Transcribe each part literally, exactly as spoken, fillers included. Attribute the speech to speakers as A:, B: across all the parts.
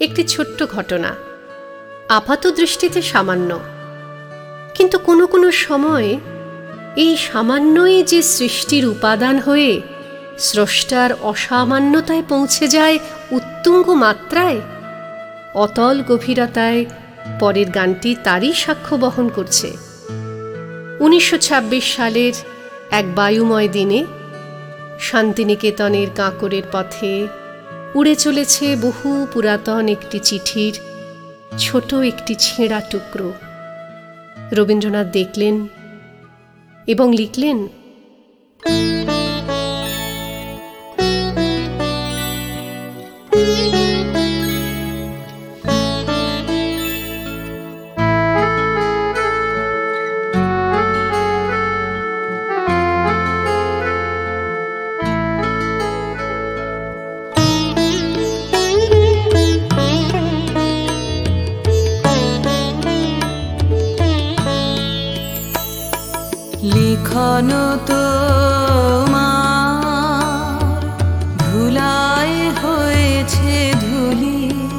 A: একটি ছোট্ট ঘটনা, আপাত দৃষ্টিতে সামান্য, কিন্তু কোনো কোনো সময় এই সামান্যই যে সৃষ্টির উপাদান হয়ে স্রষ্টার অসামান্যতায় পৌঁছে যায় উত্তুঙ্গ মাত্রায়, অতল গভীরতায়। পরের গানটি তারই সাক্ষ্য বহন করছে। উনিশশো ছাব্বিশ সালের এক বায়ুময় দিনে শান্তিনিকেতনের কাঁকরের পথে উড়ে চলেছে বহু পুরাতন একটি চিঠির ছোট একটি ছেঁড়া টুকরো। রবীন্দ্রনাথ দেখলেন এবং লিখলেন,
B: লিখন তোমার ধুলায় হয়েছে ধুলি,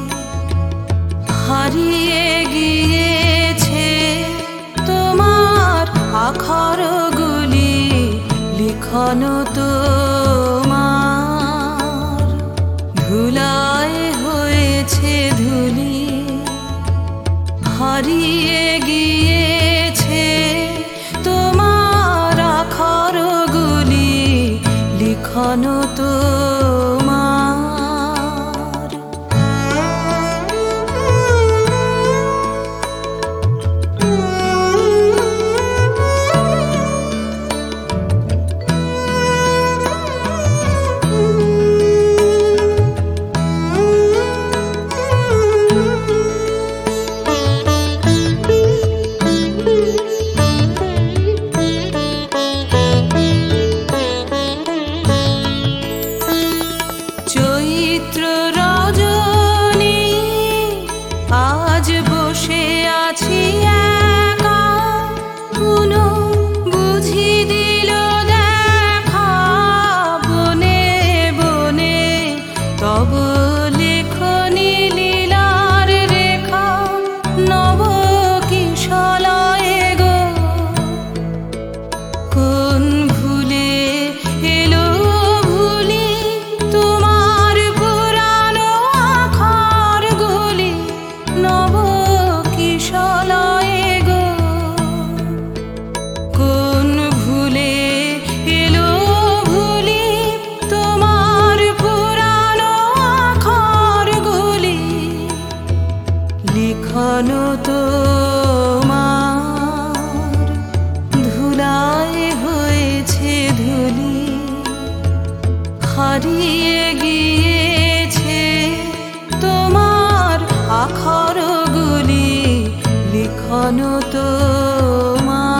B: হারিয়ে গিয়েছে তোমার আখরগুলি। লিখন তোমার ধুলায় হয়েছে ধুলি, হারিয়ে গিয়েছে তোমার আখরগুলি। লিখন তোমার চৈত্র রজনী আজ বসে আছি একা, পুনঃ বুঝি দিল দেখা বনে বনে তব লেখনী লীলার রেখা। নব কিশলয়ে গো কোন ভুলে এলো ভুলি, তোমার পুরানো আখরগুলি। নব কিশলয়ে গো কোন ভুলে এলো ভুলি, তোমার পুরানো আখরগুলি। লিখন তোমার ধুলায় হয়েছে ধুলি, হারিয়ে গিয়েছে তোমার আখরগুলি। লিখন তোমার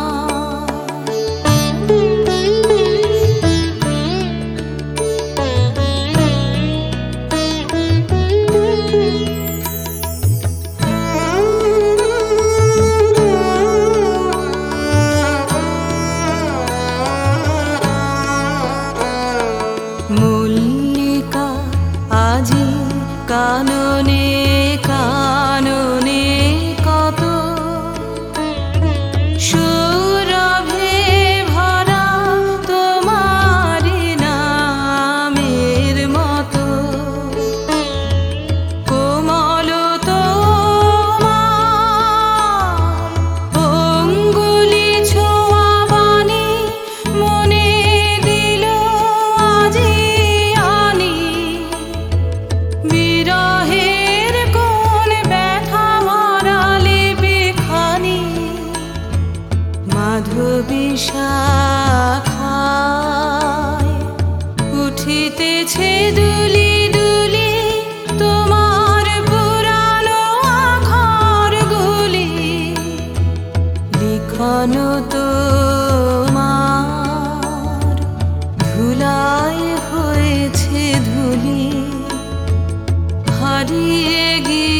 B: মল্লিকা আজি কাননে কাননে কত সৌরভে ভরা তোমারি নামের মতো। কোমল তোমার অঙ্গুলি ছোঁয়া বাণী মনে দিল আজি আনি। বিরহের কোন ব্যথা ভরা লিপিখানি, মাধবী শাখায় উঠিতেছে দুলি দুলি, তোমার পুরানো আখরগুলি। লিখন তোমার ধুলায় হয়েছে ধুলি, হারিয়ে গিয়ে